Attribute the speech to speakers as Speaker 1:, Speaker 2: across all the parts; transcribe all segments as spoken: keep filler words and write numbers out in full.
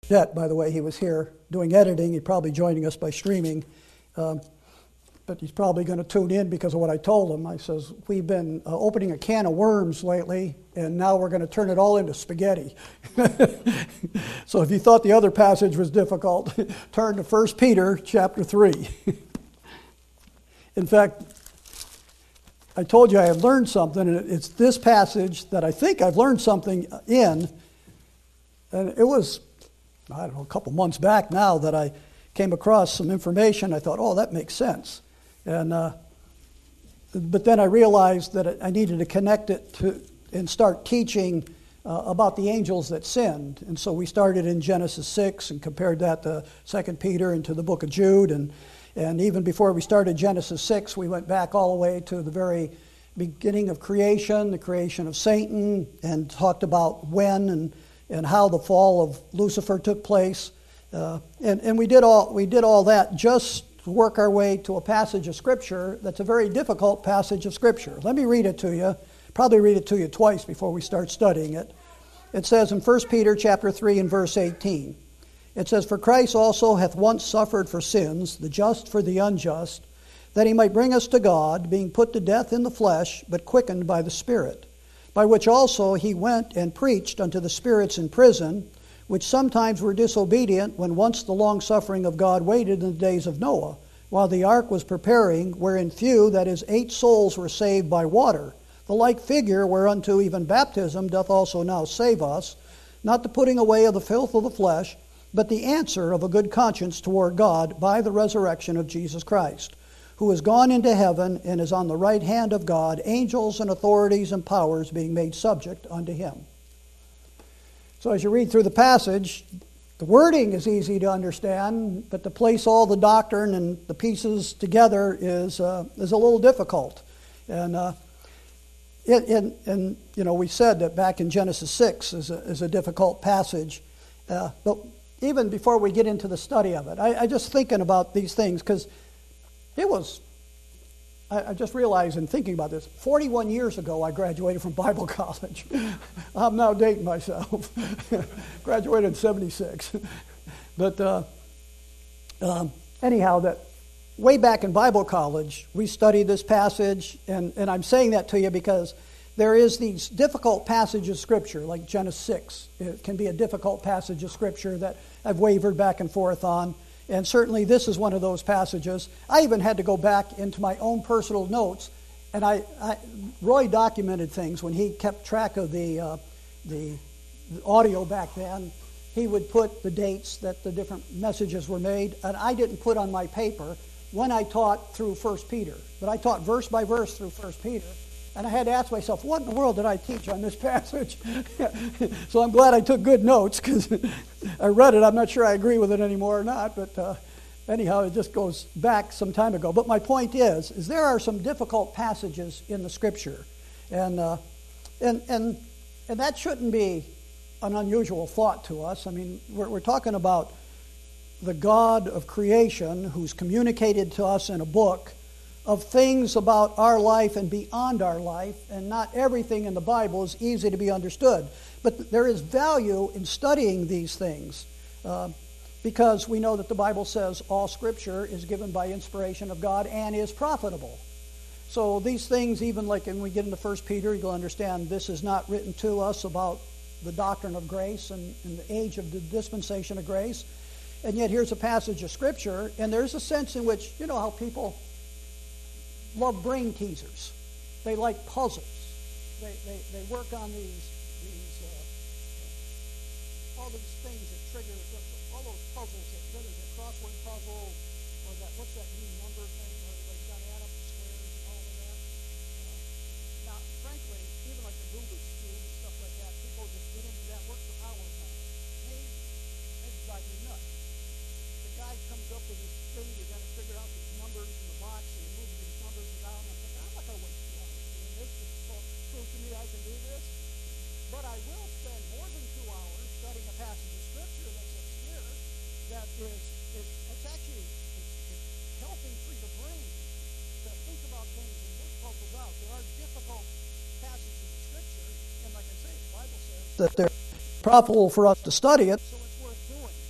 Speaker 1: Jet, by the way, he was here doing editing. He's probably joining us by streaming. Um, but he's probably going to tune in because of what I told him. I says, we've been uh, opening a can of worms lately, and now we're going to turn it all into spaghetti. So if you thought the other passage was difficult, turn to First Peter chapter three. In fact, I told you I had learned something, and it's this passage that I think I've learned something in. And it was, I don't know, a couple months back now that I came across some information. I thought, oh, that makes sense. And uh, but then I realized that I needed to connect it to and start teaching uh, about the angels that sinned. And so we started in Genesis six and compared that to Second Peter and to the book of Jude. And, and even before we started Genesis six, we went back all the way to the very beginning of creation, the creation of Satan, and talked about when and, and how the fall of Lucifer took place. Uh, and, and we did all we did all that just to work our way to a passage of Scripture that's a very difficult passage of Scripture. Let me read it to you. Probably read it to you twice before we start studying it. It says in First Peter chapter three and verse eighteen, it says, "For Christ also hath once suffered for sins, the just for the unjust, that he might bring us to God, being put to death in the flesh, but quickened by the Spirit, by which also he went and preached unto the spirits in prison, which sometimes were disobedient when once the long-suffering of God waited in the days of Noah, while the ark was preparing, wherein few, that is, eight souls, were saved by water. The like figure whereunto even baptism doth also now save us, not the putting away of the filth of the flesh, but the answer of a good conscience toward God by the resurrection of Jesus Christ, who is gone into heaven and is on the right hand of God, angels and authorities and powers being made subject unto him." So as you read through the passage, the wording is easy to understand, but to place all the doctrine and the pieces together is uh, is a little difficult. And uh, it, and, and you know, we said that back in Genesis six is a, is a difficult passage. Uh, but even before we get into the study of it, I, I just thinking about these things, because it was, I, I just realized in thinking about this, forty-one years ago I graduated from Bible college. I'm now dating myself. Graduated in seventy-six. But uh, um, anyhow, that way back in Bible college, we studied this passage, and, and I'm saying that to you because there is these difficult passages of Scripture, like Genesis six. It can be a difficult passage of Scripture that I've wavered back and forth on. And certainly this is one of those passages. I even had to go back into my own personal notes, and I, I Roy documented things when he kept track of the, uh, the the audio back then. He would put the dates that the different messages were made, and I didn't put on my paper when I taught through First Peter. But I taught verse by verse through First Peter, and I had to ask myself, what in the world did I teach on this passage? So I'm glad I took good notes, because I read it. I'm not sure I agree with it anymore or not, but uh, anyhow, it just goes back some time ago. But my point is, is there are some difficult passages in the Scripture, and uh, and and and that shouldn't be an unusual thought to us. I mean, we're, we're talking about the God of creation who's communicated to us in a book of things about our life and beyond our life, and not everything in the Bible is easy to be understood. But there is value in studying these things uh, because we know that the Bible says all Scripture is given by inspiration of God and is profitable. So these things, even like when we get into First Peter, you'll understand this is not written to us about the doctrine of grace and, and the age of the dispensation of grace. And yet here's a passage of Scripture, and there's a sense in which, you know how people love brain teasers. They like puzzles. They they, they work on these these uh, all these things that trigger all those puzzles. That whether it's a crossword puzzle or that what's that new number thing where everybody's got to add up the squares and all of that. Uh, now, frankly, even like the Rubik's cube and stuff like that, people just get into that work for hours on it. Hey, that drives me nuts. The guy comes up with this thing. You got to figure out these numbers in the box, and you move these numbers around. I'm thinking, I'm not going to waste two hours doing this. It's proof to me I can do this. But I will spend more than two hours studying a passage of Scripture that's obscure, that is, is it's actually it's, it's healthy for your brain to think about things and work puzzles out. There are difficult passages of Scripture, and like I say, the Bible says that they're profitable for us to study it, so it's worth doing.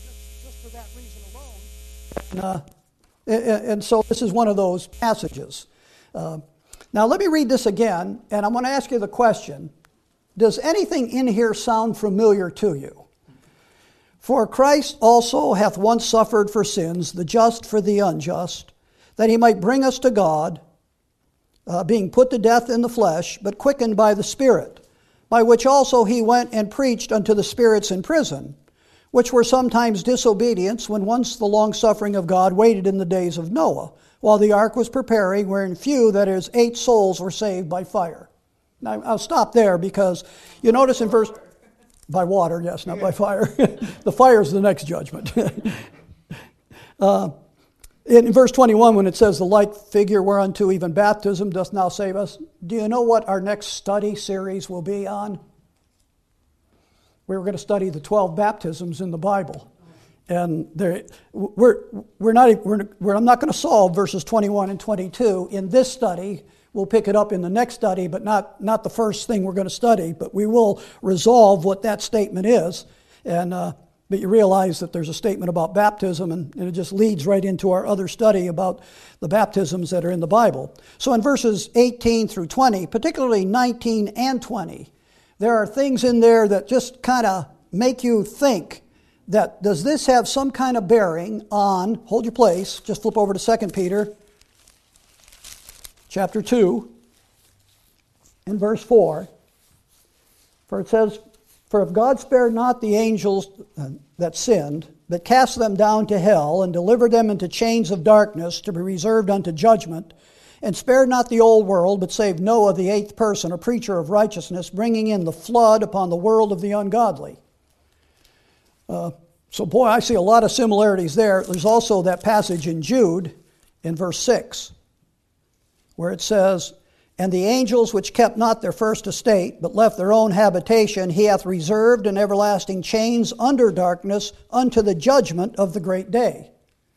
Speaker 1: for that reason alone. And, uh, and, and so this is one of those passages. Uh, now let me read this again, and I'm going to ask you the question, does anything in here sound familiar to you? For Christ also hath once suffered for sins, the just for the unjust, that he might bring us to God, uh, being put to death in the flesh, but quickened by the Spirit, by which also he went and preached unto the spirits in prison, which were sometimes disobedience, when once the long-suffering of God waited in the days of Noah, while the ark was preparing, wherein few, that is, eight souls, were saved by fire. Now, I'll stop there because you notice in verse... By water, yes, not by fire. The fire is the next judgment. uh, in verse twenty-one, when it says, the like figure whereunto even baptism doth now save us, do you know what our next study series will be on? We were going to study the twelve baptisms in the Bible. And there, we're, we're not, we're, we're, I'm not going to solve verses twenty-one and twenty-two in this study. We'll pick it up in the next study, but not, not the first thing we're going to study. But we will resolve what that statement is. And uh, but you realize that there's a statement about baptism, and, and it just leads right into our other study about the baptisms that are in the Bible. So in verses eighteen through twenty, particularly nineteen and twenty, there are things in there that just kind of make you think that, does this have some kind of bearing on, hold your place, just flip over to Second Peter chapter two, in verse four, for it says, for if God spared not the angels that sinned, but cast them down to hell, and delivered them into chains of darkness to be reserved unto judgment, and spared not the old world, but saved Noah, the eighth person, a preacher of righteousness, bringing in the flood upon the world of the ungodly. Uh, so boy, I see a lot of similarities there. There's also that passage in Jude, in verse six, where it says, and the angels which kept not their first estate, but left their own habitation, he hath reserved in everlasting chains under darkness unto the judgment of the great day.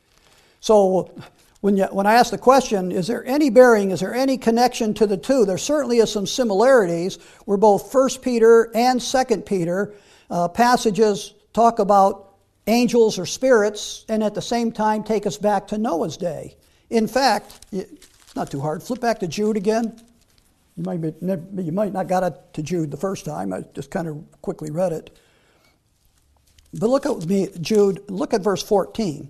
Speaker 1: So when, you, when I ask the question, is there any bearing, is there any connection to the two? There certainly is some similarities where both First Peter and Second Peter uh, passages talk about angels or spirits, and at the same time take us back to Noah's day. In fact, it's not too hard. Flip back to Jude again. You might, be, you might not got it to Jude the first time. I just kind of quickly read it. But look at me, Jude, look at verse fourteen.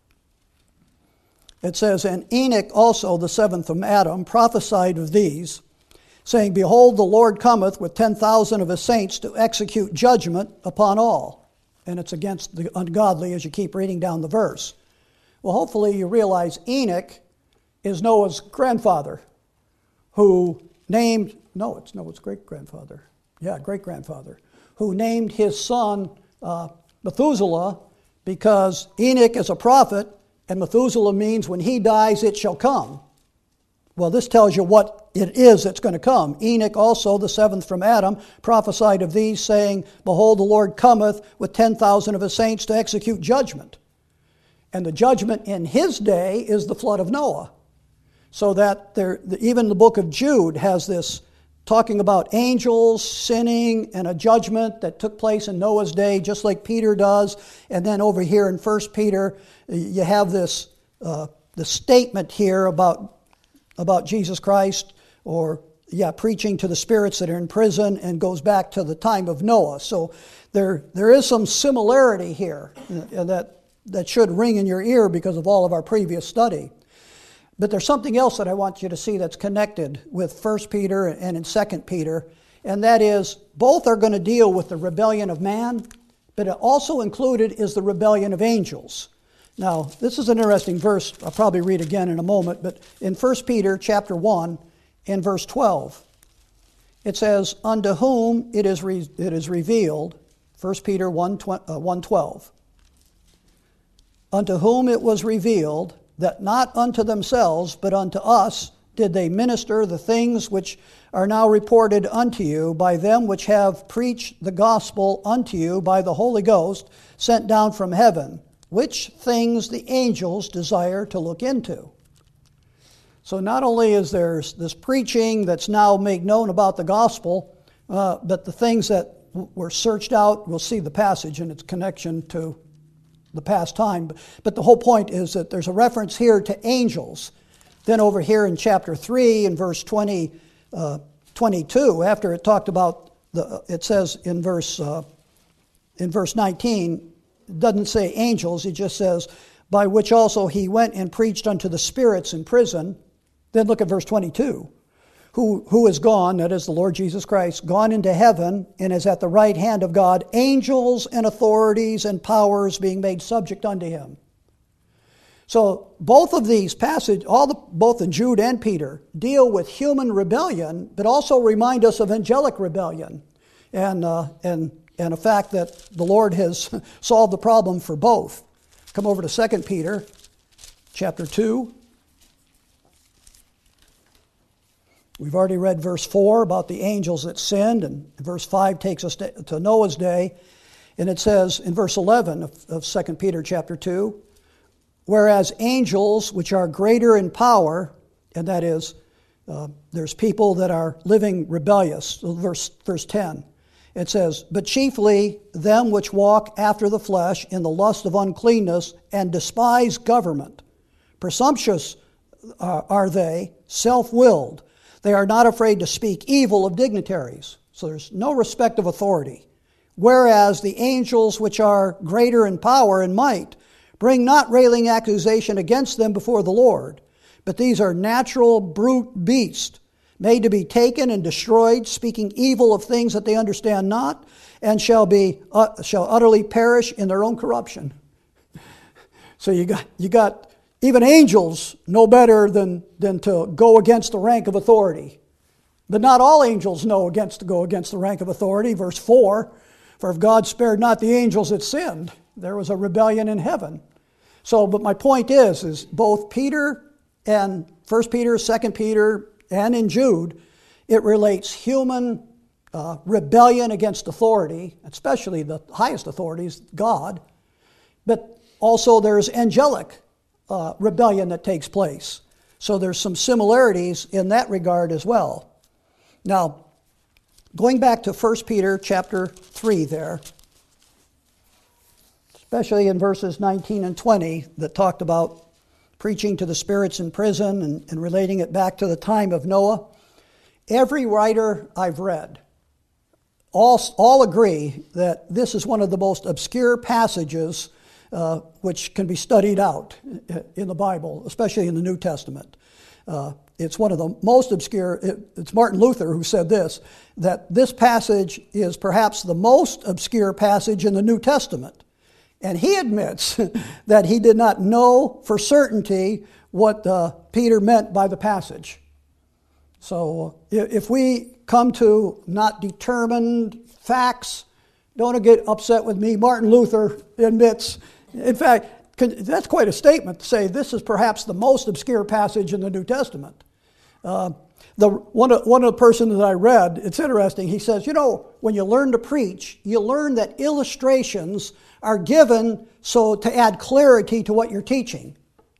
Speaker 1: It says, and Enoch also, the seventh from Adam, prophesied of these, saying, behold, the Lord cometh with ten thousand of his saints to execute judgment upon all. And it's against the ungodly as you keep reading down the verse. Well, hopefully you realize Enoch is Noah's grandfather, who named, no, it's Noah's great-grandfather. Yeah, great-grandfather, who named his son uh, Methuselah, because Enoch is a prophet, and Methuselah means when he dies, it shall come. Well, this tells you what it is that's going to come. Enoch also, the seventh from Adam, prophesied of these, saying, behold, the Lord cometh with ten thousand of his saints to execute judgment. And the judgment in his day is the flood of Noah. So that there, even the book of Jude has this talking about angels sinning and a judgment that took place in Noah's day, just like Peter does. And then over here in First Peter, you have this uh, the statement here about about Jesus Christ, or yeah, preaching to the spirits that are in prison, and goes back to the time of Noah. So there there is some similarity here that that should ring in your ear because of all of our previous study. But there's something else that I want you to see that's connected with First Peter and in Second Peter, and that is both are going to deal with the rebellion of man, but also included is the rebellion of angels. Now, this is an interesting verse. I'll probably read again in a moment, but in First Peter chapter one, in verse twelve, it says, unto whom it is, re- it is revealed, First Peter one twelve, unto whom it was revealed that not unto themselves, but unto us did they minister the things which are now reported unto you by them which have preached the gospel unto you by the Holy Ghost sent down from heaven, which things the angels desire to look into. So not only is there this preaching that's now made known about the gospel, uh, but the things that were searched out, we'll see the passage and its connection to the past time. But the whole point is that there's a reference here to angels. Then over here in chapter three, in verse twenty, uh, twenty-two, after it talked about, the, it says in verse, uh, in verse nineteen, it doesn't say angels, it just says, by which also he went and preached unto the spirits in prison. Then look at verse twenty-two. Who, who is gone, that is the Lord Jesus Christ, gone into heaven and is at the right hand of God, angels and authorities and powers being made subject unto him. So both of these passages, all the, both in Jude and Peter, deal with human rebellion, but also remind us of angelic rebellion, and uh, and and the fact that the Lord has solved the problem for both. Come over to Second Peter, chapter two. We've already read verse four about the angels that sinned, and verse five takes us to, to Noah's day, and it says in verse eleven of, of Second Peter chapter two, whereas angels which are greater in power, and that is, uh, there's people that are living rebellious, verse, verse ten, it says, but chiefly them which walk after the flesh in the lust of uncleanness and despise government. Presumptuous uh, are they, self-willed. They are not afraid to speak evil of dignitaries. So there's no respect of authority. Whereas the angels which are greater in power and might bring not railing accusation against them before the Lord, but these are natural brute beasts, made to be taken and destroyed, speaking evil of things that they understand not, and shall be uh, shall utterly perish in their own corruption. So you got you got even angels know better than, than to go against the rank of authority. But not all angels know against to go against the rank of authority. Verse four, for if God spared not the angels that sinned, there was a rebellion in heaven. So, but my point is, is both Peter and First Peter, Second Peter, and in Jude, it relates human uh, rebellion against authority, especially the highest authorities, God, but also there's angelic uh, rebellion that takes place. So there's some similarities in that regard as well. Now, going back to First Peter chapter three there, especially in verses nineteen and twenty that talked about preaching to the spirits in prison and, and relating it back to the time of Noah. Every writer I've read all, all agree that this is one of the most obscure passages uh, which can be studied out in the Bible, especially in the New Testament. Uh, it's one of the most obscure. It, it's Martin Luther who said this, that this passage is perhaps the most obscure passage in the New Testament. And he admits that he did not know for certainty what uh, Peter meant by the passage. So if we come to not determined facts, don't get upset with me. Martin Luther admits, in fact, that's quite a statement to say this is perhaps the most obscure passage in the New Testament. Uh, the one of, one of the persons that I read, it's interesting, he says, you know, when you learn to preach, you learn that illustrations are given so to add clarity to what you're teaching.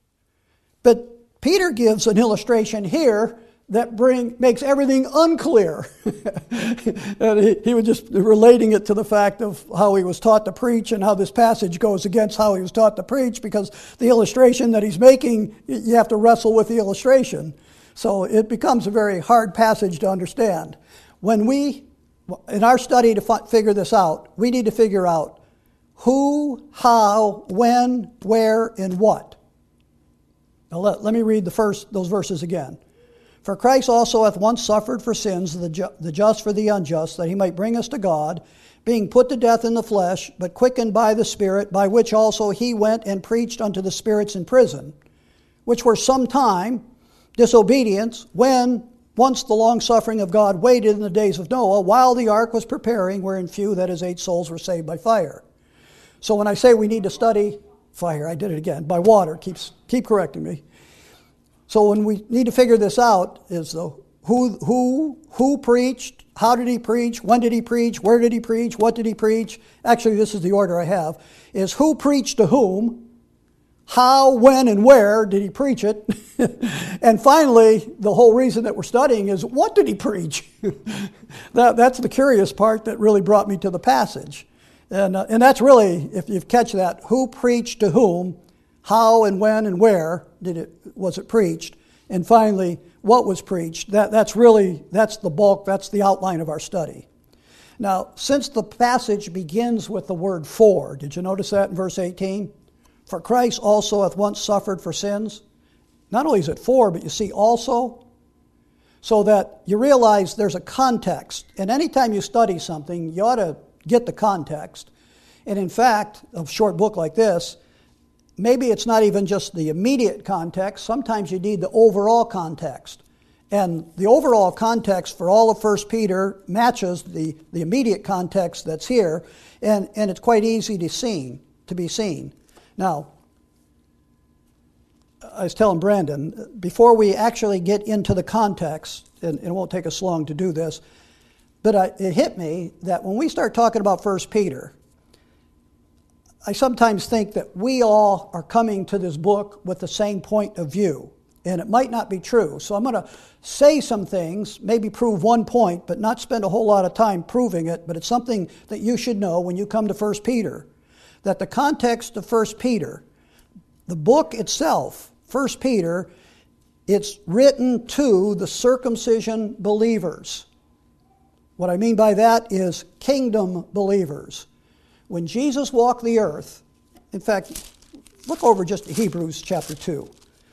Speaker 1: But Peter gives an illustration here that bring makes everything unclear. And he, he was just relating it to the fact of how he was taught to preach and how this passage goes against how he was taught to preach, because the illustration that he's making, you have to wrestle with the illustration. So it becomes a very hard passage to understand. When we, in our study to fi- figure this out, we need to figure out who, how, when, where, and what. Now let, let me read the first those verses again. For Christ also hath once suffered for sins, the, ju- the just for the unjust, that he might bring us to God, being put to death in the flesh, but quickened by the Spirit, by which also he went and preached unto the spirits in prison, which were sometime disobedience, when once the long-suffering of God waited in the days of Noah, while the ark was preparing, wherein few, that is, eight souls, were saved by fire. So when I say we need to study fire, I did it again, by water, keeps keep correcting me. So when we need to figure this out is the who who who preached, how did he preach, when did he preach, where did he preach, what did he preach? Actually, this is the order I have, is who preached to whom, how, when, and where did he preach it? And finally, the whole reason that we're studying is what did he preach? that, that's the curious part that really brought me to the passage. And, uh, and that's really, if you catch that, who preached to whom, how and when and where did it was it preached, and finally, what was preached. That, that's really, that's the bulk, that's the outline of our study. Now, since the passage begins with the word for, did you notice that in verse eighteen? For Christ also hath once suffered for sins. Not only is it for, but you see also, so that you realize there's a context. And anytime you study something, you ought to get the context. And in fact, a short book like this, maybe it's not even just the immediate context. Sometimes you need the overall context. And the overall context for all of First Peter matches the, the immediate context that's here, and, and it's quite easy to seen, to be seen. Now, I was telling Brandon, before we actually get into the context, and, and it won't take us long to do this, but I, it hit me that when we start talking about First Peter, I sometimes think that we all are coming to this book with the same point of view, and it might not be true. So I'm going to say some things, maybe prove one point, but not spend a whole lot of time proving it, but it's something that you should know when you come to First Peter, that the context of First Peter, the book itself, First Peter, it's written to the circumcision believers. What I mean by that is kingdom believers. When Jesus walked the earth, in fact, look over just Hebrews chapter two.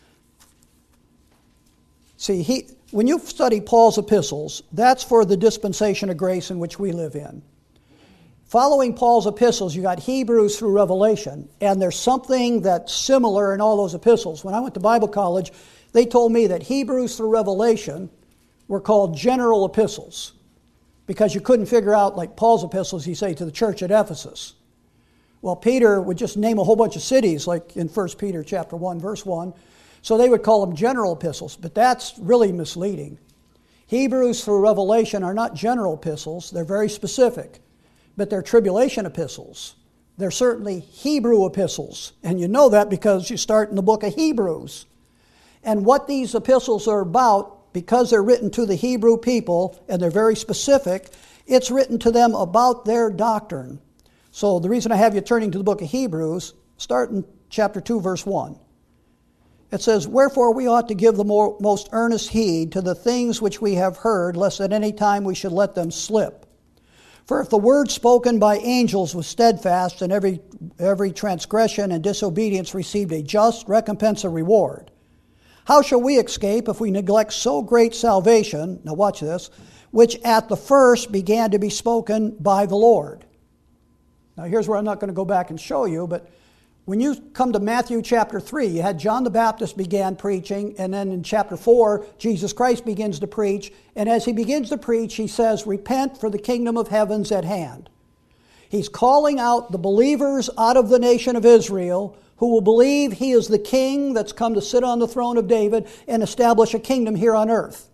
Speaker 1: See, he, when you study Paul's epistles, that's for the dispensation of grace in which we live in. Following Paul's epistles, you got Hebrews through Revelation, and there's something that's similar in all those epistles. When I went to Bible college, they told me that Hebrews through Revelation were called general epistles, because you couldn't figure out, like Paul's epistles, he say, to the church at Ephesus. Well, Peter would just name a whole bunch of cities, like in First Peter chapter one, verse one. So they would call them general epistles, but that's really misleading. Hebrews through Revelation are not general epistles, they're very specific, but they're tribulation epistles. They're certainly Hebrew epistles, and you know that because you start in the book of Hebrews. And what these epistles are about, because they're written to the Hebrew people, and they're very specific, it's written to them about their doctrine. So the reason I have you turning to the book of Hebrews, start in chapter two, verse one. It says, Wherefore we ought to give the more, most earnest heed to the things which we have heard, lest at any time we should let them slip. For if the word spoken by angels was steadfast, and every, every transgression and disobedience received a just recompense of reward, how shall we escape if we neglect so great salvation, now watch this, which at the first began to be spoken by the Lord? Now here's where I'm not going to go back and show you, but when you come to Matthew chapter three, you had John the Baptist began preaching, and then in chapter four, Jesus Christ begins to preach, and as he begins to preach, he says, Repent, for the kingdom of heaven's at hand. He's calling out the believers out of the nation of Israel who will believe he is the king that's come to sit on the throne of David and establish a kingdom here on earth.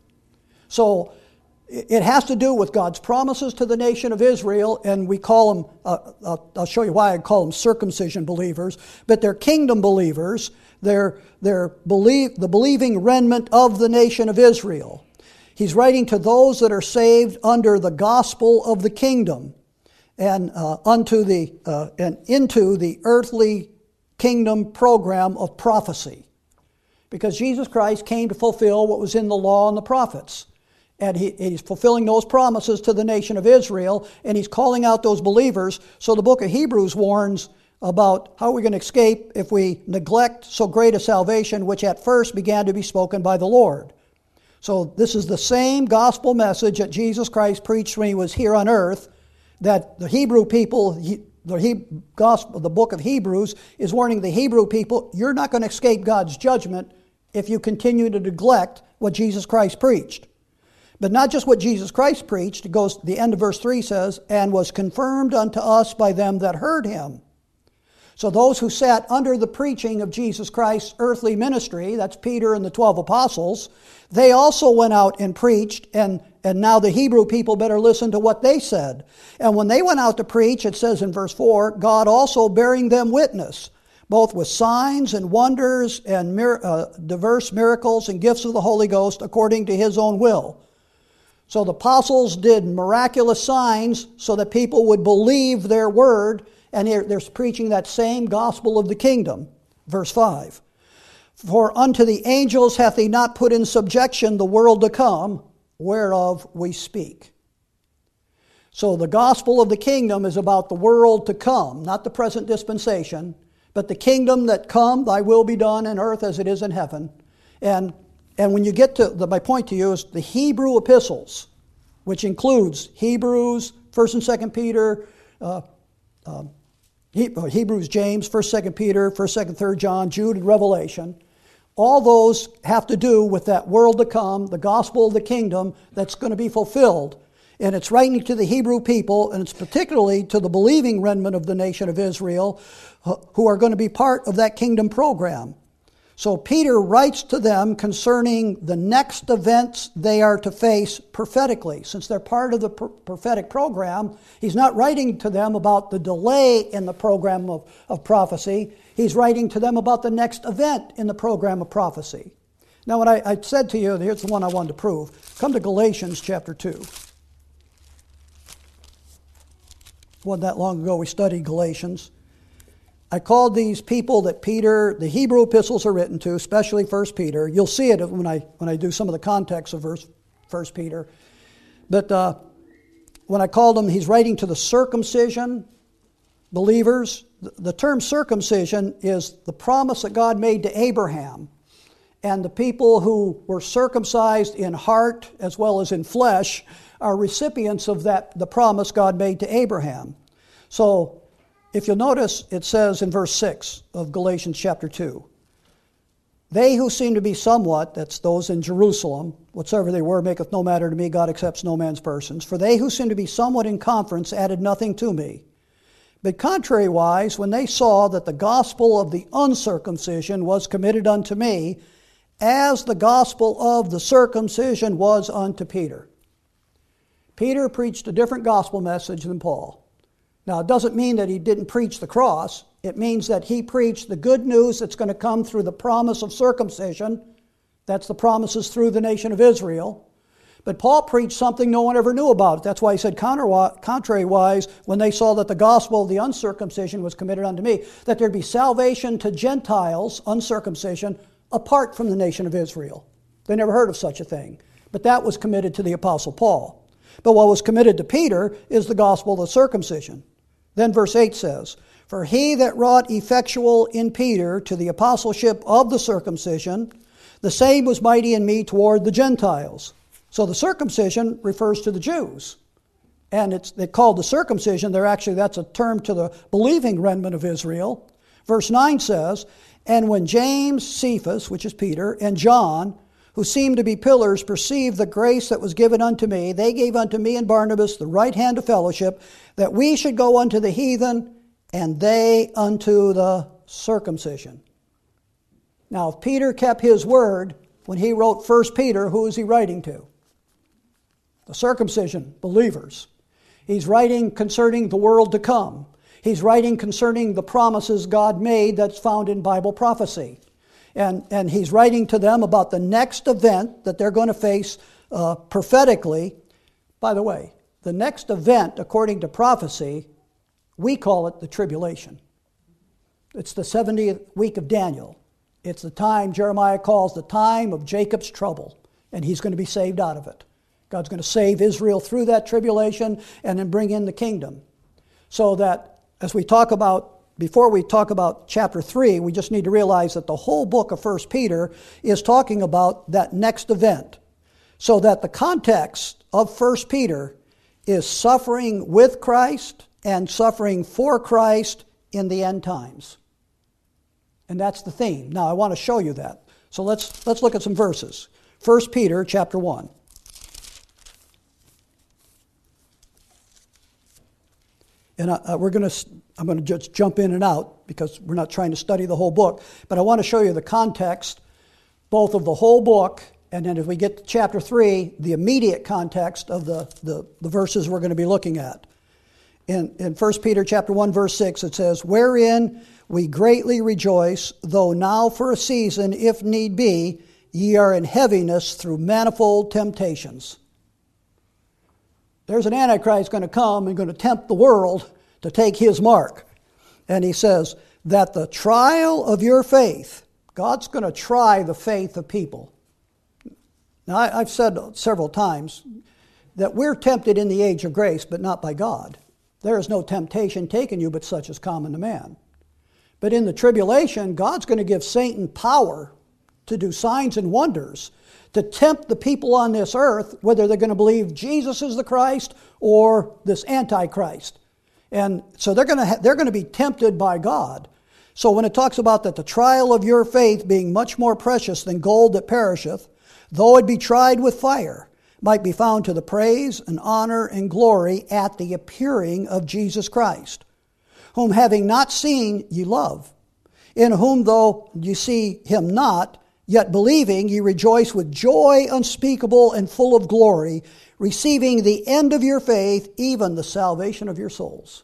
Speaker 1: So it has to do with God's promises to the nation of Israel, and we call them, uh, I'll show you why I call them circumcision believers, but they're kingdom believers. They're, they're believe, the believing remnant of the nation of Israel. He's writing to those that are saved under the gospel of the kingdom and uh, unto the uh, and into the earthly kingdom program of prophecy. Because Jesus Christ came to fulfill what was in the law and the prophets. And he, he's fulfilling those promises to the nation of Israel, and he's calling out those believers. So the book of Hebrews warns about how we're going to escape if we neglect so great a salvation, which at first began to be spoken by the Lord. So this is the same gospel message that Jesus Christ preached when he was here on earth, that the Hebrew people, the, he, gospel, the book of Hebrews is warning the Hebrew people, you're not going to escape God's judgment if you continue to neglect what Jesus Christ preached. But not just what Jesus Christ preached. It goes, the end of verse three says, and was confirmed unto us by them that heard him. So those who sat under the preaching of Jesus Christ's earthly ministry, that's Peter and the twelve apostles, they also went out and preached, and, and now the Hebrew people better listen to what they said. And when they went out to preach, it says in verse four, God also bearing them witness, both with signs and wonders and mir- uh, diverse miracles and gifts of the Holy Ghost according to his own will. So the apostles did miraculous signs so that people would believe their word, and they're, they're preaching that same gospel of the kingdom. Verse five. For unto the angels hath he not put in subjection the world to come, whereof we speak. So the gospel of the kingdom is about the world to come, not the present dispensation, but the kingdom that come, thy will be done in earth as it is in heaven. And and when you get to, the, my point to you is the Hebrew epistles, which includes Hebrews, First and Second Peter, uh, uh, Hebrews, James, First, Second Peter, First, Second, Third John, Jude, and Revelation. All those have to do with that world to come, the gospel of the kingdom that's going to be fulfilled. And it's writing to the Hebrew people, and it's particularly to the believing remnant of the nation of Israel, who are going to be part of that kingdom program. So Peter writes to them concerning the next events they are to face prophetically. Since they're part of the prophetic program, he's not writing to them about the delay in the program of, of prophecy. He's writing to them about the next event in the program of prophecy. Now, what I, I said to you, here's the one I wanted to prove. Come to Galatians chapter two. It wasn't that long ago we studied Galatians. I called these people that Peter, the Hebrew epistles are written to, especially First Peter. You'll see it when I when I do some of the context of verse First Peter. But uh, when I called him, he's writing to the circumcision believers. The, the term circumcision is the promise that God made to Abraham. And the people who were circumcised in heart as well as in flesh are recipients of that the promise God made to Abraham. So if you'll notice, it says in verse six of Galatians chapter two, they who seem to be somewhat, that's those in Jerusalem, whatsoever they were maketh no matter to me, God accepts no man's persons. For they who seem to be somewhat in conference added nothing to me. But contrariwise, when they saw that the gospel of the uncircumcision was committed unto me, as the gospel of the circumcision was unto Peter. Peter preached a different gospel message than Paul. Now, it doesn't mean that he didn't preach the cross. It means that he preached the good news that's going to come through the promise of circumcision. That's the promises through the nation of Israel. But Paul preached something no one ever knew about. That's why he said, contrariwise, when they saw that the gospel of the uncircumcision was committed unto me, that there'd be salvation to Gentiles, uncircumcision, apart from the nation of Israel. They never heard of such a thing. But that was committed to the Apostle Paul. But what was committed to Peter is the gospel of the circumcision. Then verse eight says, for he that wrought effectual in Peter to the apostleship of the circumcision, the same was mighty in me toward the Gentiles. So the circumcision refers to the Jews. And it's they called the circumcision, they're actually, that's a term to the believing remnant of Israel. Verse nine says, and when James, Cephas, which is Peter, and John, who seemed to be pillars, perceived the grace that was given unto me, they gave unto me and Barnabas the right hand of fellowship, that we should go unto the heathen, and they unto the circumcision. Now, if Peter kept his word when he wrote First Peter, who is he writing to? The circumcision believers. He's writing concerning the world to come. He's writing concerning the promises God made that's found in Bible prophecy. And, and he's writing to them about the next event that they're going to face uh, prophetically. By the way, the next event, according to prophecy, we call it the tribulation. It's the seventieth week of Daniel. It's the time Jeremiah calls the time of Jacob's trouble, and he's going to be saved out of it. God's going to save Israel through that tribulation and then bring in the kingdom. So that as we talk about Before we talk about chapter three, we just need to realize that the whole book of First Peter is talking about that next event. So that the context of First Peter is suffering with Christ and suffering for Christ in the end times. And that's the theme. Now I want to show you that. So let's let's look at some verses. First Peter chapter one. And uh, we're going to, I'm going to just jump in and out because we're not trying to study the whole book. But I want to show you the context, both of the whole book, and then if we get to chapter three, the immediate context of the, the, the verses we're going to be looking at. In, in First Peter chapter one, verse six, it says, wherein we greatly rejoice, though now for a season, if need be, ye are in heaviness through manifold temptations. there's an Antichrist going to come and going to tempt the world to take his mark. And he says that the trial of your faith, God's going to try the faith of people. Now, I, I've said several times that we're tempted in the age of grace, but not by God. There is no temptation taken you but such as common to man. But in the tribulation, God's going to give Satan power to do signs and wonders, to tempt the people on this earth, whether they're going to believe Jesus is the Christ or this Antichrist. And so they're going to ha- they're going to be tempted by God. So when it talks about that the trial of your faith being much more precious than gold that perisheth, though it be tried with fire, might be found to the praise and honor and glory at the appearing of Jesus Christ, whom having not seen ye love, in whom though ye see him not, yet believing ye rejoice with joy unspeakable and full of glory, receiving the end of your faith, even the salvation of your souls.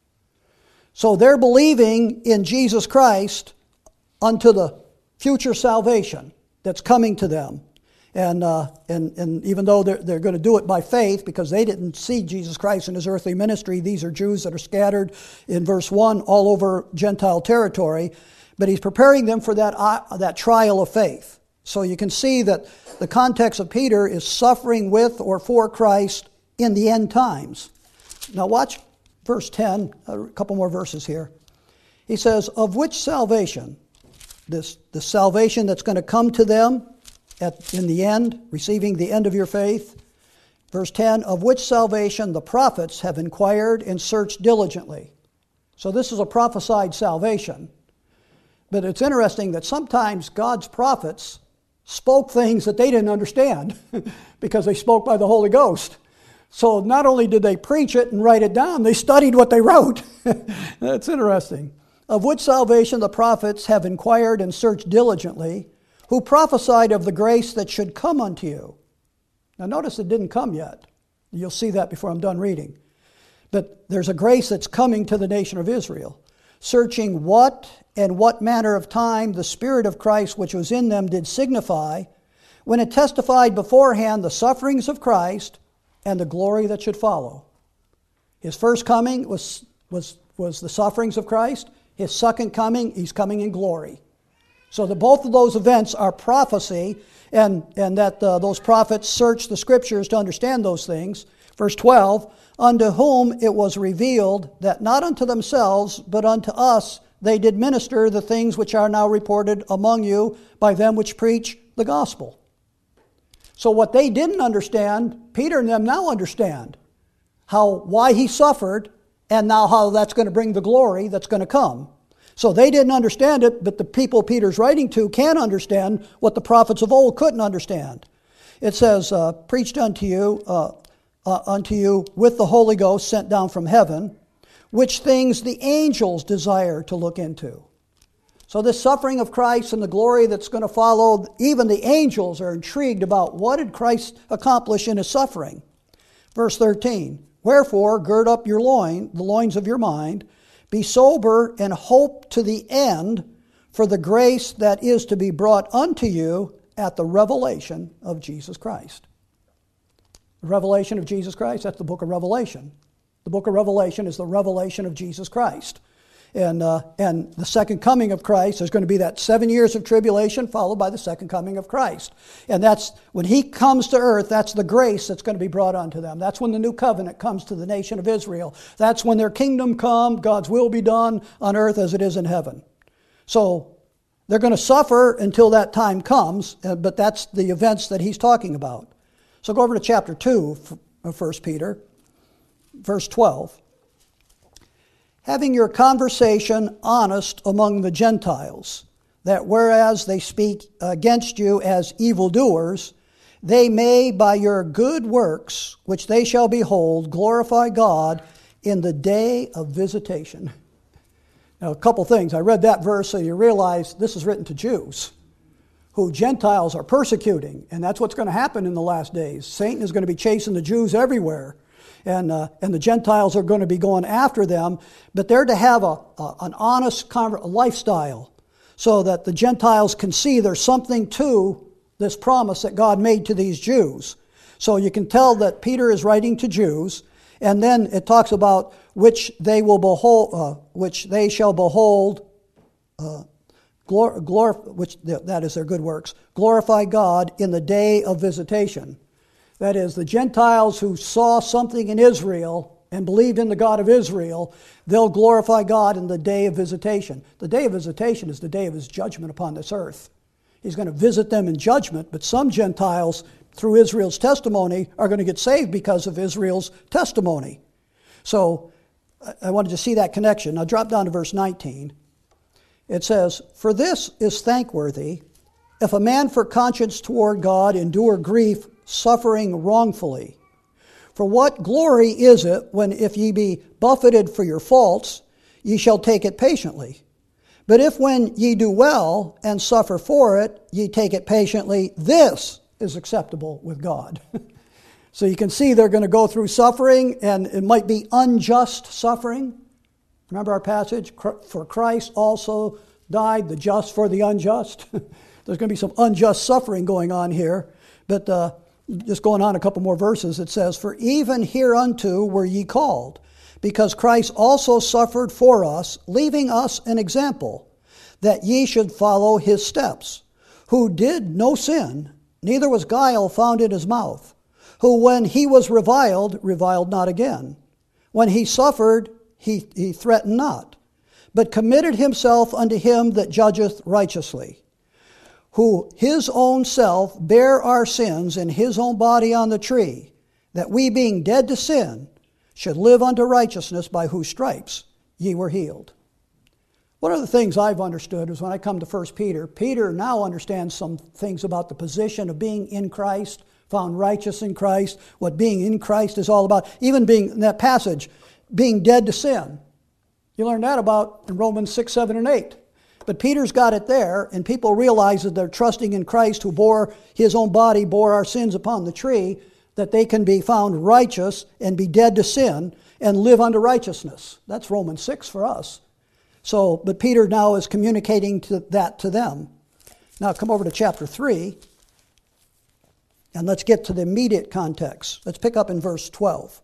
Speaker 1: So they're believing in Jesus Christ unto the future salvation that's coming to them. And, uh, and, and even though they're, they're going to do it by faith because they didn't see Jesus Christ in his earthly ministry, these are Jews that are scattered in verse one all over Gentile territory, but he's preparing them for that, uh, that trial of faith. So you can see that the context of Peter is suffering with or for Christ in the end times. Now watch verse ten, a couple more verses here. He says, of which salvation, this the salvation that's going to come to them at in the end, receiving the end of your faith. Verse ten, of which salvation the prophets have inquired and searched diligently. So this is a prophesied salvation. But it's interesting that sometimes God's prophets spoke things that they didn't understand because they spoke by the Holy Ghost. So not only did they preach it and write it down, they studied what they wrote. That's interesting. Of which salvation the prophets have inquired and searched diligently, who prophesied of the grace that should come unto you. Now notice it didn't come yet. You'll see that before I'm done reading. But there's a grace that's coming to the nation of Israel, searching what and what manner of time the Spirit of Christ which was in them did signify, when it testified beforehand the sufferings of Christ and the glory that should follow. His first coming was, was, was the sufferings of Christ. His second coming, he's coming in glory. So the, both of those events are prophecy, and, and that uh, those prophets searched the Scriptures to understand those things. Verse twelve, unto whom it was revealed that not unto themselves, but unto us they did minister the things which are now reported among you by them which preach the gospel. So what they didn't understand, Peter and them now understand. How, why he suffered, and now how that's going to bring the glory that's going to come. So they didn't understand it, but the people Peter's writing to can understand what the prophets of old couldn't understand. It says, uh, preached unto you, uh, uh, unto you with the Holy Ghost sent down from heaven, which things the angels desire to look into. So this suffering of Christ and the glory that's going to follow, even the angels are intrigued about what did Christ accomplish in his suffering. Verse thirteen, wherefore gird up your loin, the loins of your mind, be sober and hope to the end for the grace that is to be brought unto you at the revelation of Jesus Christ. The revelation of Jesus Christ, that's the book of Revelation. The book of Revelation is the revelation of Jesus Christ. And, uh, and the second coming of Christ is going to be that seven years of tribulation followed by the second coming of Christ. And that's when he comes to earth, that's the grace that's going to be brought unto them. That's when the new covenant comes to the nation of Israel. That's when their kingdom come, God's will be done on earth as it is in heaven. So they're going to suffer until that time comes, uh, but that's the events that he's talking about. So go over to chapter two of First Peter, verse twelve. Having your conversation honest among the Gentiles, that whereas they speak against you as evildoers, they may by your good works, which they shall behold, glorify God in the day of visitation. Now, a couple things. I read that verse so you realize this is written to Jews who Gentiles are persecuting, and that's what's going to happen in the last days. Satan is going to be chasing the Jews everywhere. And, uh, and the Gentiles are going to be going after them, but they're to have a, a an honest conver- a lifestyle so that the Gentiles can see there's something to this promise that God made to these Jews. So you can tell that Peter is writing to Jews, and then it talks about which they will behold, uh, which they shall behold, uh, glor- glor- which that is their good works, glorify God in the day of visitation. That is, the Gentiles who saw something in Israel and believed in the God of Israel, they'll glorify God in the day of visitation. The day of visitation is the day of his judgment upon this earth. He's going to visit them in judgment, but some Gentiles, through Israel's testimony, are going to get saved because of Israel's testimony. So I wanted to see that connection. Now drop down to verse nineteen. It says, "For this is thankworthy, if a man for conscience toward God endure grief, suffering wrongfully. For what glory is it when, if ye be buffeted for your faults, ye shall take it patiently? But if when ye do well and suffer for it, ye take it patiently, this is acceptable with God." So you can see they're going to go through suffering, and it might be unjust suffering. Remember our passage? For Christ also died, the just for the unjust. There's going to be some unjust suffering going on here. But uh, just going on a couple more verses, it says, "For even hereunto were ye called, because Christ also suffered for us, leaving us an example, that ye should follow his steps, who did no sin, neither was guile found in his mouth, who when he was reviled, reviled not again. When he suffered, he, he threatened not, but committed himself unto him that judgeth righteously, who his own self bare our sins in his own body on the tree, that we being dead to sin should live unto righteousness, by whose stripes ye were healed." One of the things I've understood is when I come to First Peter, Peter now understands some things about the position of being in Christ, found righteous in Christ, what being in Christ is all about. Even being, in that passage, being dead to sin. You learn that about in Romans six, seven, and eight. But Peter's got it there, and people realize that they're trusting in Christ, who bore his own body, bore our sins upon the tree, that they can be found righteous and be dead to sin and live unto righteousness. That's Romans six for us. So, but Peter now is communicating to that to them. Now come over to chapter three, and let's get to the immediate context. Let's pick up in verse twelve.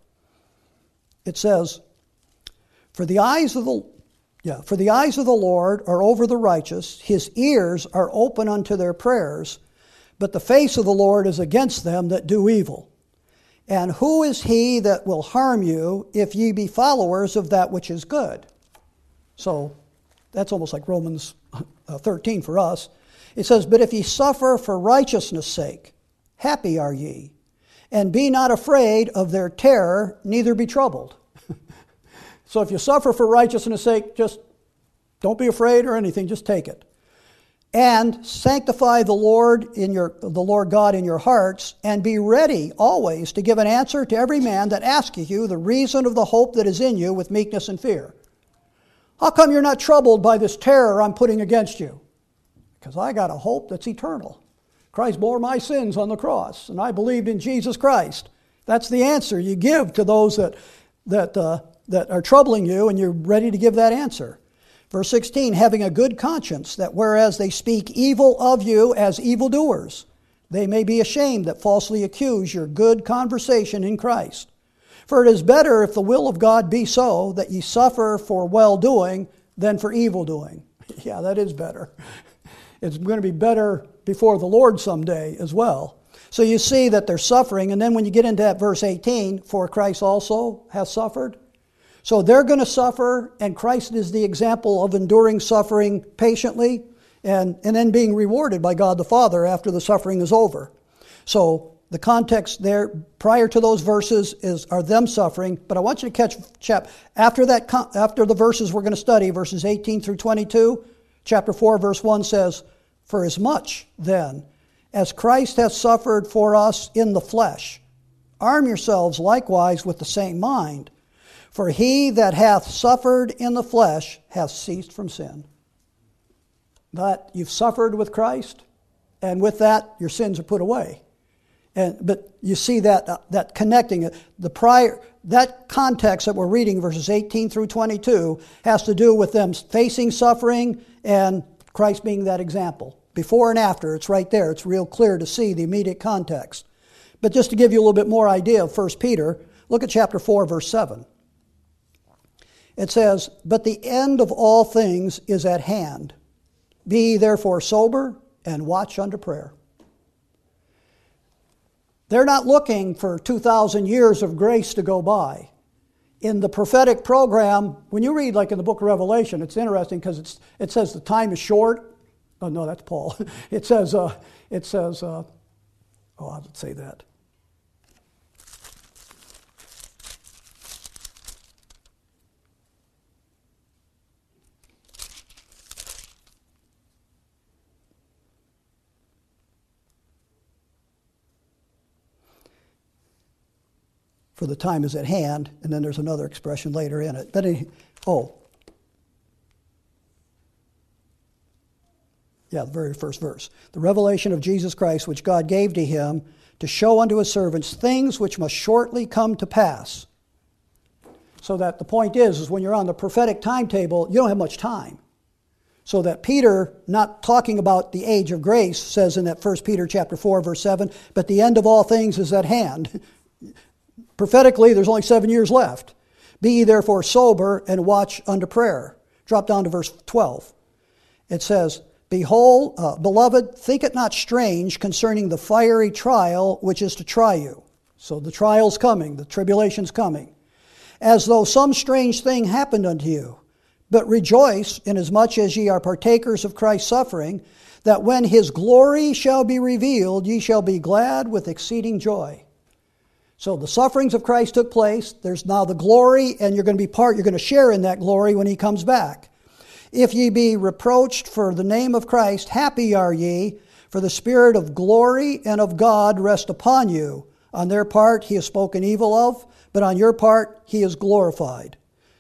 Speaker 1: It says, "For the eyes of the yeah, for the eyes of the Lord are over the righteous, his ears are open unto their prayers, but the face of the Lord is against them that do evil. And who is he that will harm you, if ye be followers of that which is good?" So that's almost like Romans thirteen for us. It says, "But if ye suffer for righteousness' sake, happy are ye, and be not afraid of their terror, neither be troubled." So if you suffer for righteousness' sake, just don't be afraid or anything, just take it. "And sanctify the Lord in your the Lord God in your hearts, and be ready always to give an answer to every man that asketh you the reason of the hope that is in you with meekness and fear." How come you're not troubled by this terror I'm putting against you? Because I got a hope that's eternal. Christ bore my sins on the cross, and I believed in Jesus Christ. That's the answer you give to those that that uh, that are troubling you, and you're ready to give that answer. Verse sixteen, "Having a good conscience, that whereas they speak evil of you as evildoers, they may be ashamed that falsely accuse your good conversation in Christ. For it is better, if the will of God be so, that ye suffer for well-doing than for evil-doing." Yeah, that is better. It's going to be better before the Lord someday as well. So you see that they're suffering, and then when you get into that verse eighteen, "For Christ also hath suffered." So they're going to suffer, and Christ is the example of enduring suffering patiently and, and then being rewarded by God the Father after the suffering is over. So the context there prior to those verses is are them suffering, but I want you to catch chap after that after the verses we're going to study, verses eighteen through twenty-two, chapter four verse one says, "For as much then as Christ hath suffered for us in the flesh, arm yourselves likewise with the same mind. For he that hath suffered in the flesh hath ceased from sin." That you've suffered with Christ, and with that your sins are put away. And but you see that uh, that connecting the prior that context that we're reading, verses eighteen through twenty-two, has to do with them facing suffering and Christ being that example. Before and after, it's right there. It's real clear to see the immediate context. But just to give you a little bit more idea of First Peter, look at chapter four, verse seven. It says, "But the end of all things is at hand. Be ye therefore sober and watch unto prayer." They're not looking for two thousand years of grace to go by. In the prophetic program, when you read like in the book of Revelation, it's interesting because it's it says the time is short. Oh no, that's Paul. It says uh, it says uh, oh, I would say that. For the time is at hand, and then there's another expression later in it. But he, oh, yeah, the very first verse. "The revelation of Jesus Christ, which God gave to him to show unto his servants things which must shortly come to pass." So that the point is, is when you're on the prophetic timetable, you don't have much time. So that Peter, not talking about the age of grace, says in that First Peter chapter four, verse seven, "But the end of all things is at hand." Prophetically, there's only seven years left. "Be ye therefore sober and watch unto prayer." Drop down to verse twelve. It says, "Behold, uh, beloved, think it not strange concerning the fiery trial which is to try you." So the trial's coming, the tribulation's coming. "As though some strange thing happened unto you. But rejoice, inasmuch as ye are partakers of Christ's suffering, that when his glory shall be revealed, ye shall be glad with exceeding joy." So the sufferings of Christ took place. There's now the glory, and you're going to be part, you're going to share in that glory when he comes back. "If ye be reproached for the name of Christ, happy are ye, for the Spirit of glory and of God rest upon you. On their part he is spoken evil of, but on your part he is glorified."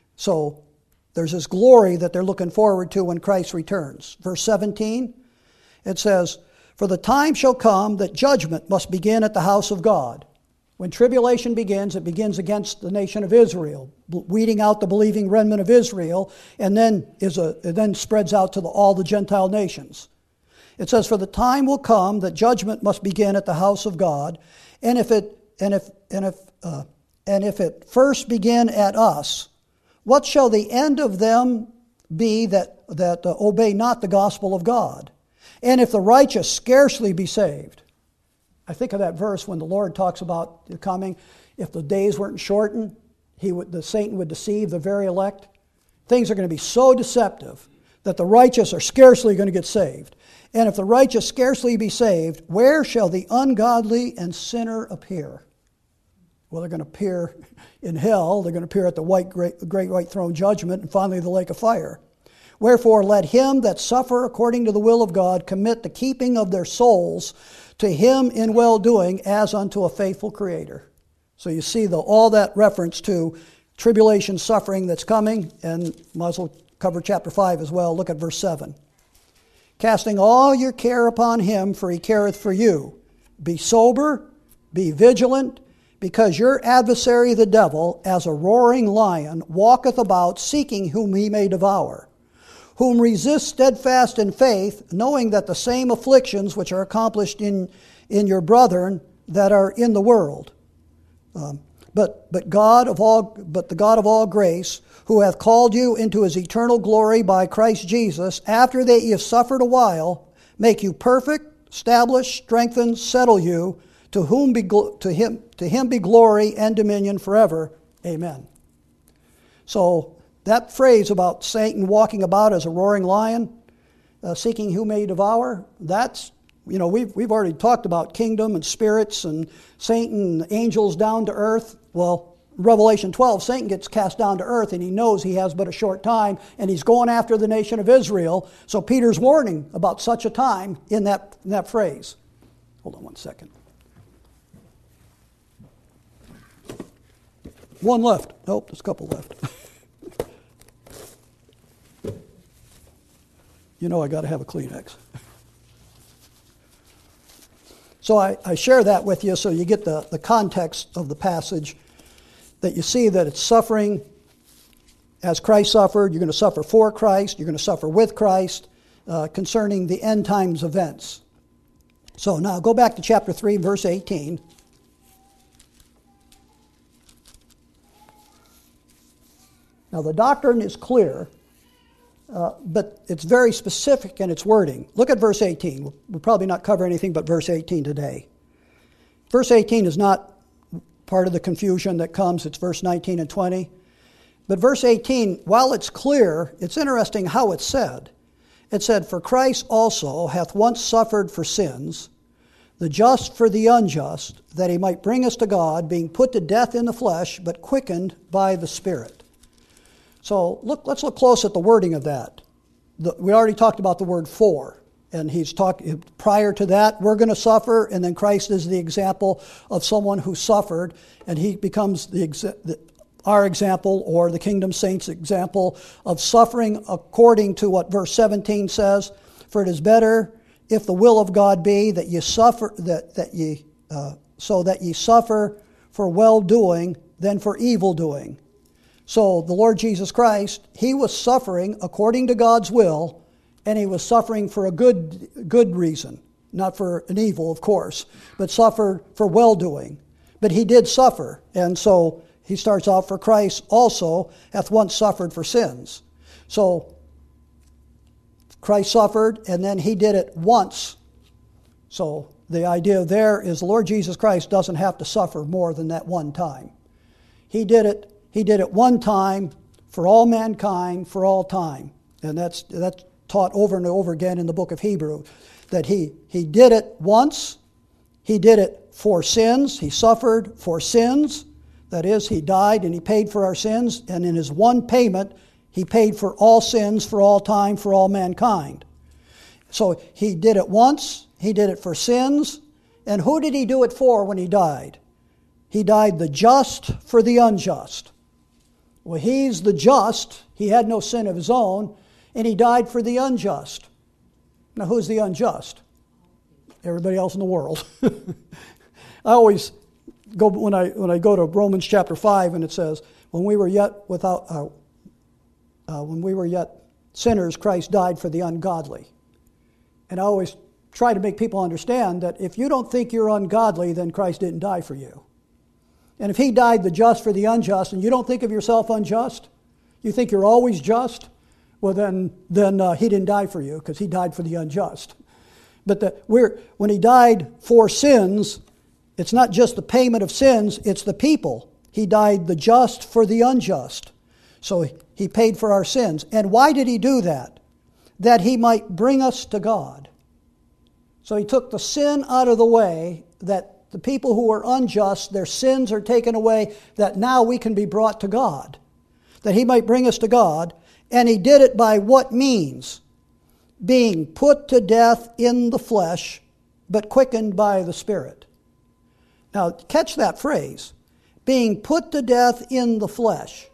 Speaker 1: So there's this glory that they're looking forward to when Christ returns. Verse seventeen, it says, "For the time shall come that judgment must begin at the house of God." When tribulation begins, it begins against the nation of Israel, weeding out the believing remnant of Israel, and then is a it then spreads out to the, all the Gentile nations. It says, "For the time will come that judgment must begin at the house of God, and if it and if and if uh, and if it first begin at us, what shall the end of them be that that uh, obey not the gospel of God? And if the righteous scarcely be saved." I think of that verse when the Lord talks about the coming. If the days weren't shortened, he would, the Satan would deceive the very elect. Things are going to be so deceptive that the righteous are scarcely going to get saved. "And if the righteous scarcely be saved, where shall the ungodly and sinner appear?" Well, they're going to appear in hell. They're going to appear at the white, great, great white throne judgment, and finally the lake of fire. "Wherefore let him that suffer according to the will of God commit the keeping of their souls to him in well-doing as unto a faithful Creator." So you see the, all that reference to tribulation suffering that's coming, and might as well cover chapter five as well. Look at verse seven. "Casting all your care upon him, for he careth for you. Be sober, be vigilant, because your adversary the devil, as a roaring lion, walketh about, seeking whom he may devour. Whom resist steadfast in faith, knowing that the same afflictions which are accomplished in, in your brethren that are in the world. Um, but but God of all but the God of all grace, who hath called you into his eternal glory by Christ Jesus, after that ye have suffered a while, make you perfect, establish, strengthen, settle you, to whom be to him to him be glory and dominion forever. Amen." So that phrase about Satan walking about as a roaring lion, uh, seeking who may devour, that's, you know, we've, we've already talked about kingdom and spirits and Satan and angels down to earth. Well, Revelation twelve, Satan gets cast down to earth, and he knows he has but a short time, and he's going after the nation of Israel. So Peter's warning about such a time in that, in that phrase. Hold on one second. One left. Nope, there's a couple left. You know I got to have a Kleenex. So I, I share that with you so you get the, the context of the passage, that you see that it's suffering as Christ suffered. You're going to suffer for Christ. You're going to suffer with Christ uh, concerning the end times events. So now go back to chapter three, verse eighteen. Now, the doctrine is clear, uh, but it's very specific in its wording. Look at verse eighteen. We'll, we'll probably not cover anything but verse eighteen today. Verse eighteen is not part of the confusion that comes. It's verse nineteen and twenty. But verse eighteen, while it's clear, it's interesting how it's said. It said, "For Christ also hath once suffered for sins, the just for the unjust, that he might bring us to God, being put to death in the flesh, but quickened by the Spirit." So look, let's look close at the wording of that. The, we already talked about the word "for," and he's talked prior to that. We're going to suffer, and then Christ is the example of someone who suffered, and he becomes the, the our example, or the kingdom saints' example of suffering according to what verse seventeen says. "For it is better, if the will of God be, that ye suffer, that that ye uh, so that ye suffer for well doing than for evil doing." So the Lord Jesus Christ, he was suffering according to God's will, and he was suffering for a good good reason, not for an evil, of course, but suffered for well doing. But he did suffer, and so he starts out, "For Christ also hath once suffered for sins." So Christ suffered, and then he did it once. So the idea there is the Lord Jesus Christ doesn't have to suffer more than that one time. He did it. He did it one time for all mankind, for all time, and that's that's taught over and over again in the book of Hebrews. That he he did it once. He did it for sins. He suffered for sins. That is, he died and he paid for our sins, and in his one payment, he paid for all sins, for all time, for all mankind. So he did it once, he did it for sins, and who did he do it for when he died? He died the just for the unjust. Well, he's the just, he had no sin of his own, and he died for the unjust. Now, who's the unjust? Everybody else in the world. I always go when I when I go to Romans chapter five, and it says, "When we were yet without, uh, uh, when we were yet sinners, Christ died for the ungodly." And I always try to make people understand that if you don't think you're ungodly, then Christ didn't die for you. And if he died the just for the unjust, and you don't think of yourself unjust, you think you're always just, well then then uh, he didn't die for you, because he died for the unjust. But the, we're, when he died for sins, it's not just the payment of sins, it's the people. He died the just for the unjust. So he paid for our sins. And why did he do that? That he might bring us to God. So he took the sin out of the way, that the people who are unjust, their sins are taken away, that now we can be brought to God. That he might bring us to God. And he did it by what means? Being put to death in the flesh, but quickened by the Spirit. Now, catch that phrase, being put to death in the flesh.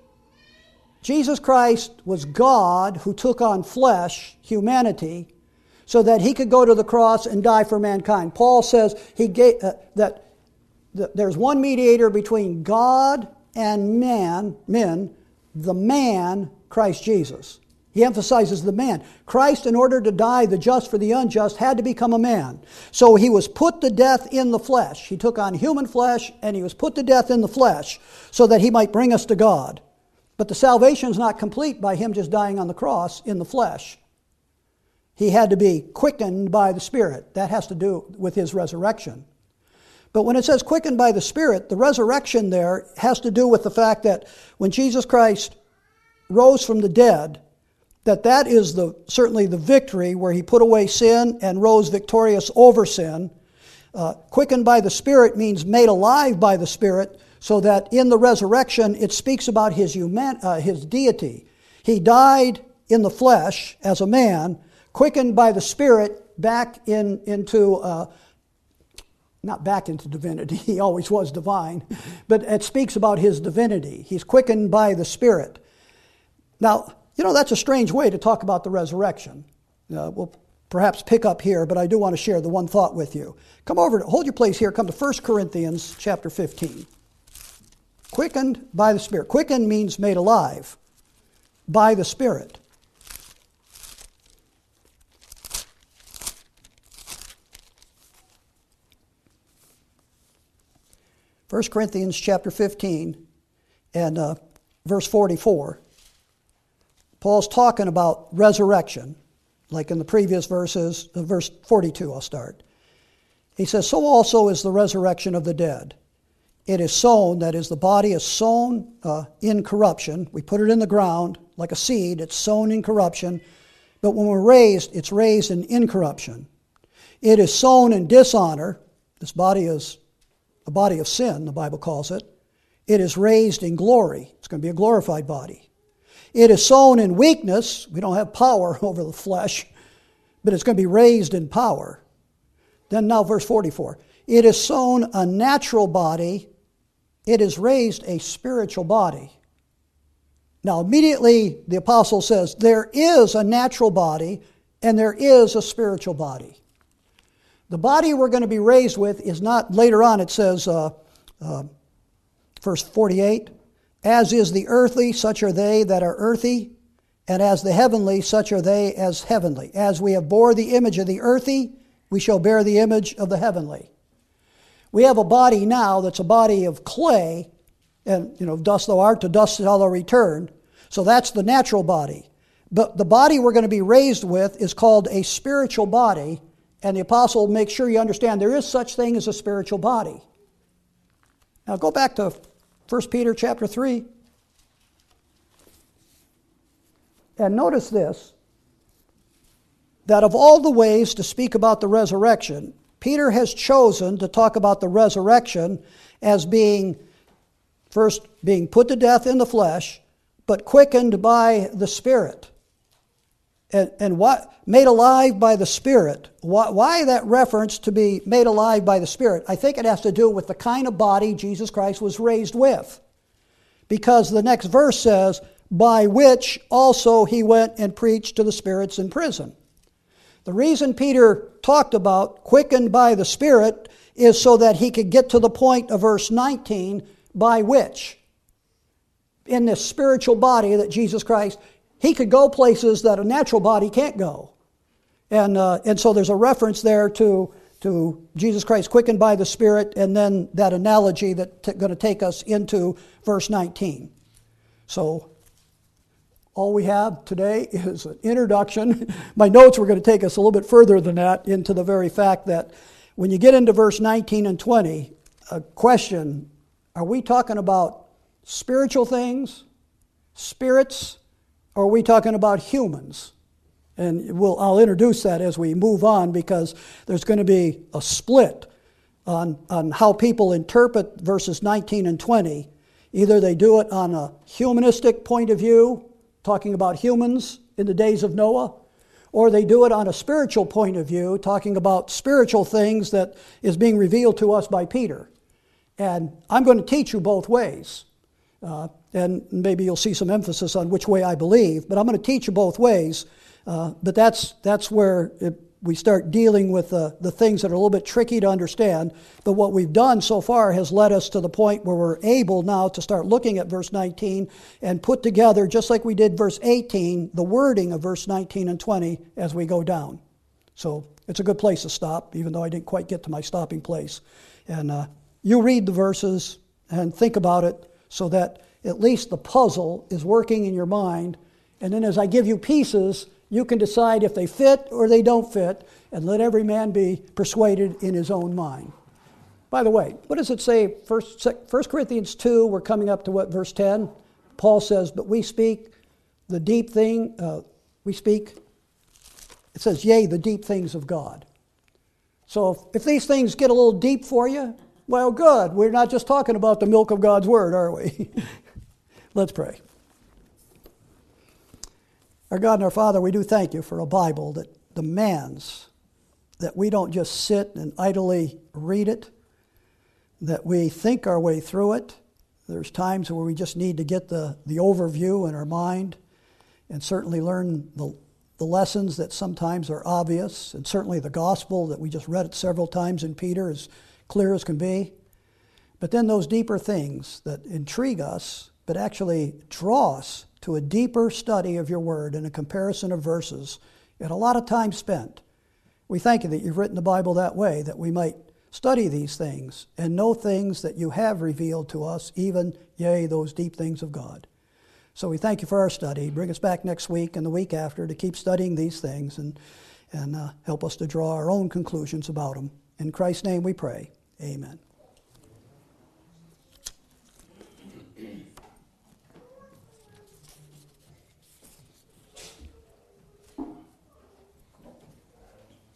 Speaker 1: Jesus Christ was God who took on flesh, humanity, so that he could go to the cross and die for mankind. Paul says he gave, uh, that, that there's one mediator between God and man, men, the man, Christ Jesus. He emphasizes the man. Christ, in order to die the just for the unjust, had to become a man. So he was put to death in the flesh. He took on human flesh, and he was put to death in the flesh so that he might bring us to God. But the salvation is not complete by him just dying on the cross in the flesh. He had to be quickened by the Spirit. That has to do with his resurrection. But when it says quickened by the Spirit, the resurrection there has to do with the fact that when Jesus Christ rose from the dead, that that is the certainly the victory where he put away sin and rose victorious over sin. Uh, quickened by the Spirit means made alive by the Spirit, so that in the resurrection it speaks about his human, uh, his deity. He died in the flesh as a man, quickened by the Spirit back in into uh, not back into divinity. He always was divine, but it speaks about his divinity. He's quickened by the Spirit. Now, you know, that's a strange way to talk about the resurrection. Uh, we'll perhaps pick up here, but I do want to share the one thought with you. Come over, hold your place here, come to First Corinthians chapter fifteen. Quickened by the Spirit. Quickened means made alive by the Spirit. First Corinthians chapter fifteen and uh, verse forty-four. Paul's talking about resurrection, like in the previous verses, uh, verse forty-two I'll start. He says, so also is the resurrection of the dead. It is sown, that is, the body is sown uh, in corruption. We put it in the ground like a seed. It's sown in corruption. But when we're raised, it's raised in incorruption. It is sown in dishonor. This body is a body of sin, the Bible calls it. It is raised in glory. It's going to be a glorified body. It is sown in weakness. We don't have power over the flesh, but it's going to be raised in power. Then now verse forty-four. It is sown a natural body. It is raised a spiritual body. Now immediately the apostle says there is a natural body and there is a spiritual body. The body we're going to be raised with is not, later on it says, uh, uh, verse forty-eight, as is the earthly, such are they that are earthy, and as the heavenly, such are they as heavenly. As we have bore the image of the earthy, we shall bear the image of the heavenly. We have a body now that's a body of clay, and, you know, dust thou art, to dust shalt thou return. So that's the natural body. But the body we're going to be raised with is called a spiritual body, and the apostle makes sure you understand there is such thing as a spiritual body. Now go back to First Peter chapter three. And notice this, that of all the ways to speak about the resurrection, Peter has chosen to talk about the resurrection as being, first, being put to death in the flesh, but quickened by the Spirit. And, and what, made alive by the Spirit. Why, why that reference to be made alive by the Spirit? I think it has to do with the kind of body Jesus Christ was raised with. Because the next verse says, by which also he went and preached to the spirits in prison. The reason Peter talked about quickened by the Spirit is so that he could get to the point of verse nineteen, by which, in this spiritual body that Jesus Christ, he could go places that a natural body can't go. And uh, and so there's a reference there to, to Jesus Christ quickened by the Spirit, and then that analogy that's t- going to take us into verse nineteen. So all we have today is an introduction. My notes were going to take us a little bit further than that into the very fact that when you get into verse nineteen and twenty, a question, are we talking about spiritual things, spirits, or are we talking about humans? And we'll, I'll introduce that as we move on, because there's going to be a split on, on how people interpret verses nineteen and twenty. Either they do it on a humanistic point of view, talking about humans in the days of Noah, or they do it on a spiritual point of view, talking about spiritual things that is being revealed to us by Peter. And I'm going to teach you both ways. Uh, and maybe you'll see some emphasis on which way I believe, but I'm going to teach you both ways. Uh, but that's that's where it, we start dealing with uh, the things that are a little bit tricky to understand. But what we've done so far has led us to the point where we're able now to start looking at verse nineteen and put together, just like we did verse eighteen, the wording of verse nineteen and twenty as we go down. So it's a good place to stop, even though I didn't quite get to my stopping place. And uh, you read the verses and think about it so that at least the puzzle is working in your mind. And then as I give you pieces, you can decide if they fit or they don't fit, and let every man be persuaded in his own mind. By the way, what does it say? First Corinthians two, we're coming up to what, verse ten? Paul says, but we speak the deep thing, uh, we speak, it says, yea, the deep things of God. So if, if these things get a little deep for you, well, good. We're not just talking about the milk of God's word, are we? Let's pray. Our God and our Father, we do thank you for a Bible that demands that we don't just sit and idly read it, that we think our way through it. There's times where we just need to get the, the overview in our mind and certainly learn the, the lessons that sometimes are obvious, and certainly the gospel that we just read it several times in Peter is clear as can be. But then those deeper things that intrigue us but actually draw us to a deeper study of your word and a comparison of verses, and a lot of time spent. We thank you that you've written the Bible that way, that we might study these things and know things that you have revealed to us, even, yea, those deep things of God. So we thank you for our study. Bring us back next week and the week after to keep studying these things and, and uh, help us to draw our own conclusions about them. In Christ's name we pray. Amen.